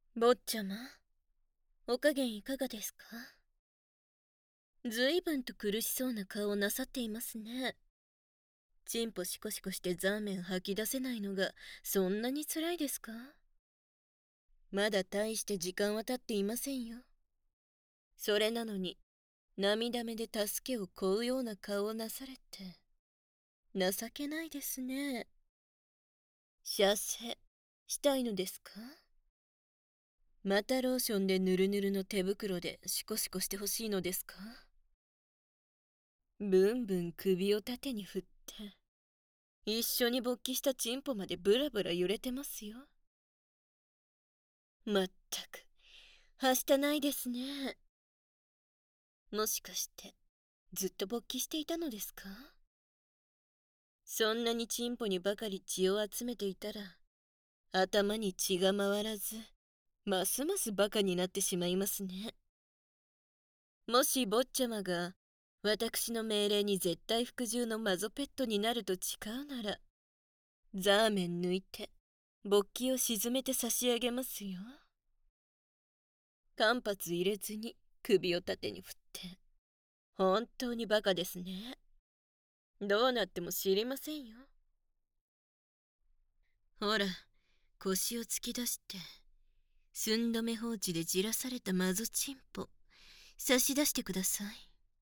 坊ちゃま、お加減いかがですか？ずいぶんと苦しそうな顔をなさっていますね。チンポシコシコしてザーメン吐き出せないのがそんなに辛いですか？まだ大して時間は経っていませんよ。それなのに涙目で助けを請うような顔をなされて情けないですね。射精したいのですか？またローションでヌルヌルの手袋でシコシコしてほしいのですか？ブンブン首を縦に振って一緒に勃起したチンポまでブラブラ揺れてますよ。まったくはしたないですね。もしかしてずっと勃起していたのですか？そんなにチンポにばかり血を集めていたら頭に血が回らずますますバカになってしまいますね。もし坊ちゃまが私の命令に絶対服従のマゾペットになると誓うならザーメン抜いて勃起を沈めて差し上げますよ。間髪入れずに首を縦に振って。本当にバカですね。どうなっても知りませんよ。ほら、腰を突き出して寸止め放置でじらされたマゾチンポ差し出してください。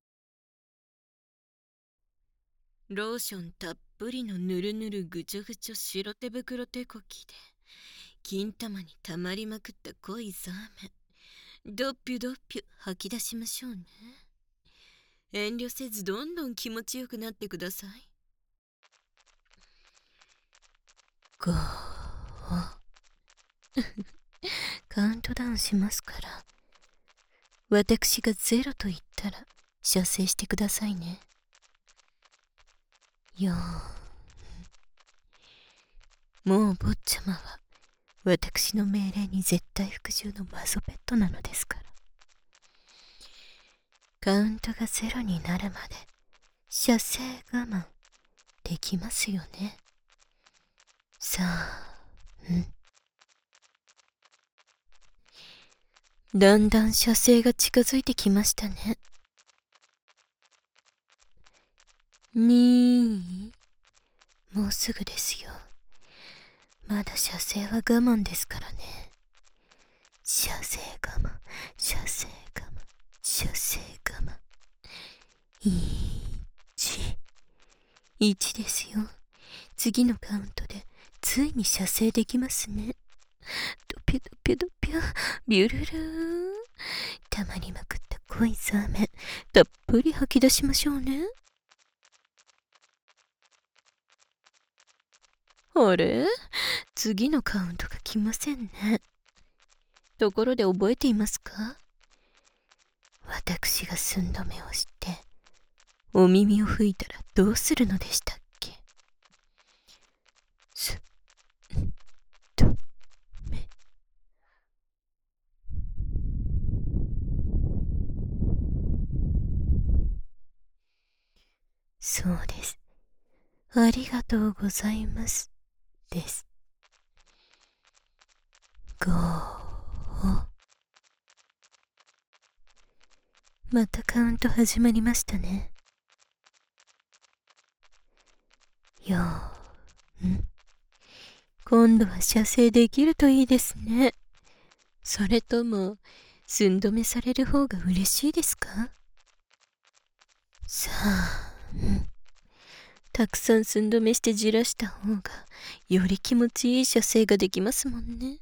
ローションたっぷりのぬるぬるぐちょぐちょ白手袋手こきで金玉にたまりまくった濃いザーメンドッピュドッピュ吐き出しましょうね。遠慮せずどんどん気持ちよくなってください。5カウントダウンしますから、私が0と言ったら射精してくださいね。4、もう坊ちゃまは私の命令に絶対服従のマゾペットなのですから。カウントが0になるまで射精我慢できますよね。さあ、だんだん射精が近づいてきましたね。もうすぐですよ。まだ射精は我慢ですからね。射精我慢、射精我慢、射精我慢。1ですよ。次のカウントでついに射精できますね。ドピュドピュドピュ、ビュルルー。たまりまくった濃いザーメンたっぷり吐き出しましょうね。あれ、次のカウントが来ませんね。ところで覚えていますか？私が寸止めをしてお耳を吹いたらどうするのでしたっけ？すんとめ。そうです。ありがとうございますです。5、またカウント始まりましたね。4、今度は射精できるといいですね。それとも寸止めされる方が嬉しいですか？さあ、たくさん寸止めしてじらした方がより気持ちいい射精ができますもんね。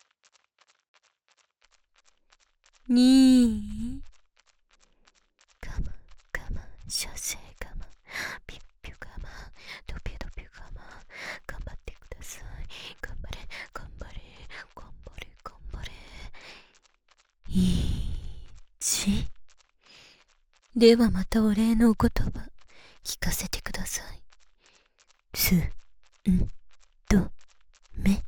我慢我慢射精我慢ピュッピュ我慢ドピュドピュ我慢頑張ってください。頑張れ頑張れ頑張れ頑張れ。1。ではまたお礼のお言葉聞かせてください。すんとめ。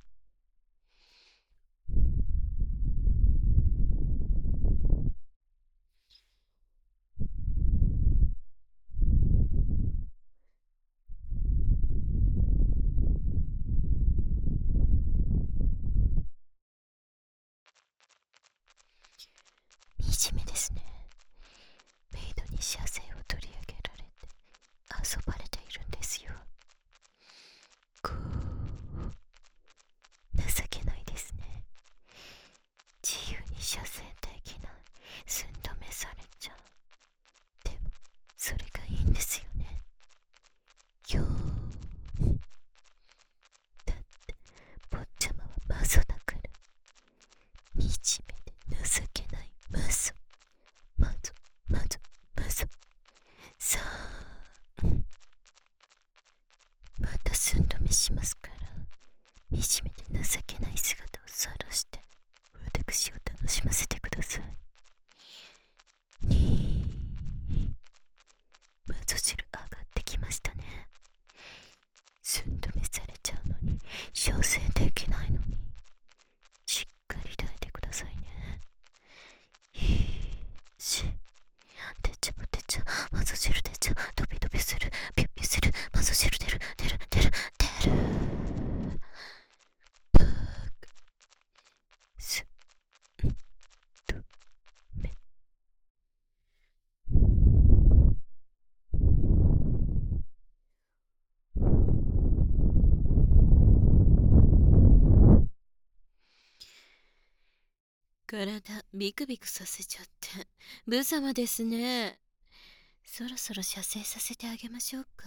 体ビクビクさせちゃって無様ですね。そろそろ射精させてあげましょうか。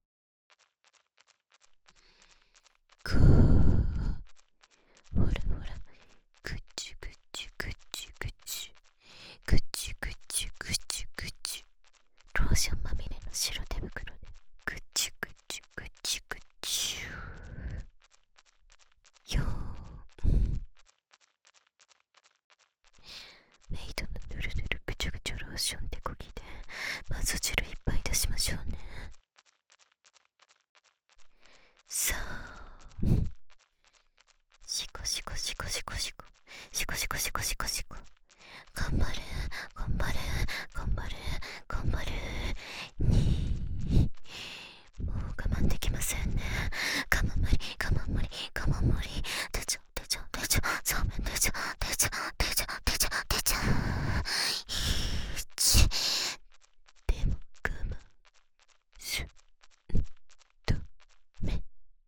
こう、ほらほら、ぐちゅぐちゅぐちゅぐちゅ、ぐちゅぐちゅぐちゅぐちゅ、ローションまみれの白手袋でぐちゅぐちゅぐちゅぐちゅよー。メイドのぬるぬるぐちゅぐちゅローション手こぎでまず汁いっぱい出しましょうね。さあ、シコシコシコシコシコシコシコシコシコシコ、頑張れ頑張れ頑張れ頑張れに、もう我慢できませんね。我慢無理我慢無理我慢無理、出ちゃ出ちゃ出ちゃ、そうめん出ちゃ出ちゃ出ちゃ出ちゃ出ちゃ、でも我慢するとめ。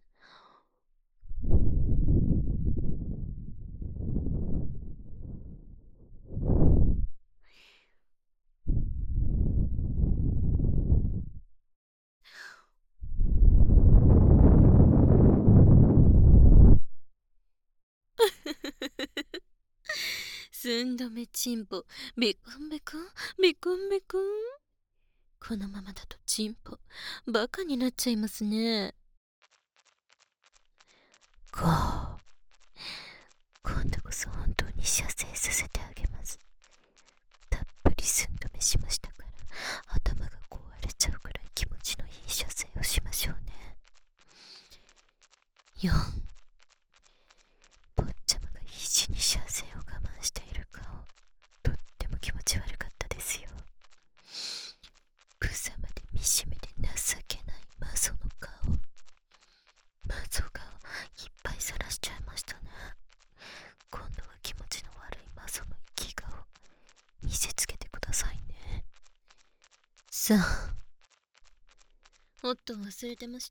寸止めチンポ、ベコンベコンベコンベコン。このままだとチンポバカになっちゃいますね。こう、今度こそ本当に射精させてあげます。たっぷり寸止めしましたから頭が壊れちゃうくらい気持ちのいい射精をしましょうね。4、坊ちゃまが必死に射精を我慢している顔、とっても気持ち悪かったですよ。無様で惨めで情けないマゾの顔、マゾ顔いっぱい晒しちゃいましたね。今度は気持ちの悪いマゾの生き顔見せつけてくださいね。さあ、おっと忘れてました。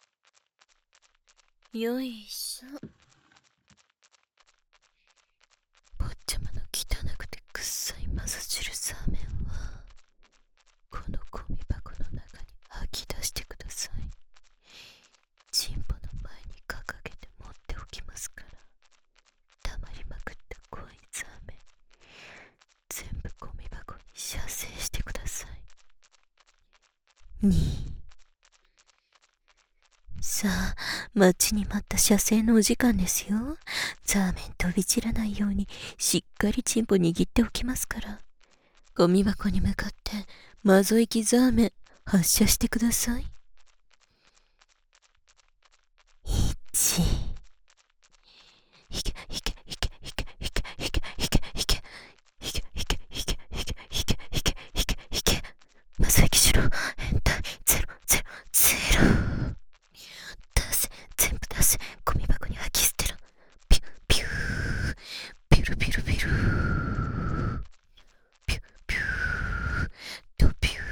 よいしょ。坊ちゃまの汚くてくっさいマゾ汁サーメンはこのゴミ箱の中に吐き出してください。チンポの前に掲げて持っておきますから、溜まりまくった濃いザーメン全部ゴミ箱に射精してください。2、さあ、待ちに待った射精のお時間ですよ。ザーメン飛び散らないようにしっかりチンポ握っておきますから、ゴミ箱に向かってマゾ行きザーメン発射してください。1、いけいけいけいけいけいけいけいけいけいけいけいけいけいけいけいけいけいけ、マゾ行きしろ、変態ゼロゼロゼロ、出せ全部出せ、ゴミ箱に吐き捨てろ、ピュピューピュルピュルピュルピュピューとピュー。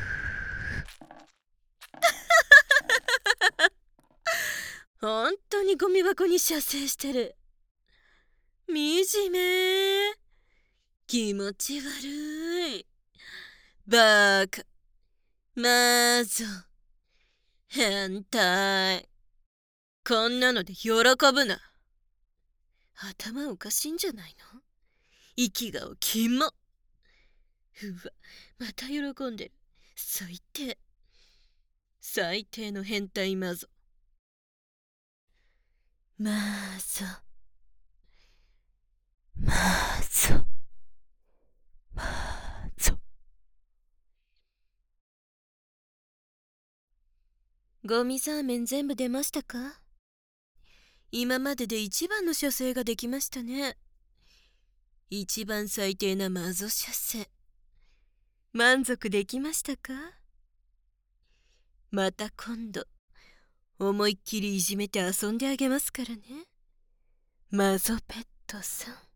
本当にゴミ箱に射精してる。惨め、気持ち悪い、バカ、マゾ、変態、こんなので喜ぶな。頭おかしいんじゃないの？息がキモ。うわ、また喜んでる。最低、最低の変態マゾ。マゾマゾマゾ。ゴミザーメン全部出ましたか？今までで一番の射精ができましたね。一番最低なマゾ射精、満足できましたか？また今度思いっきりいじめて遊んであげますからね、マゾペットさん。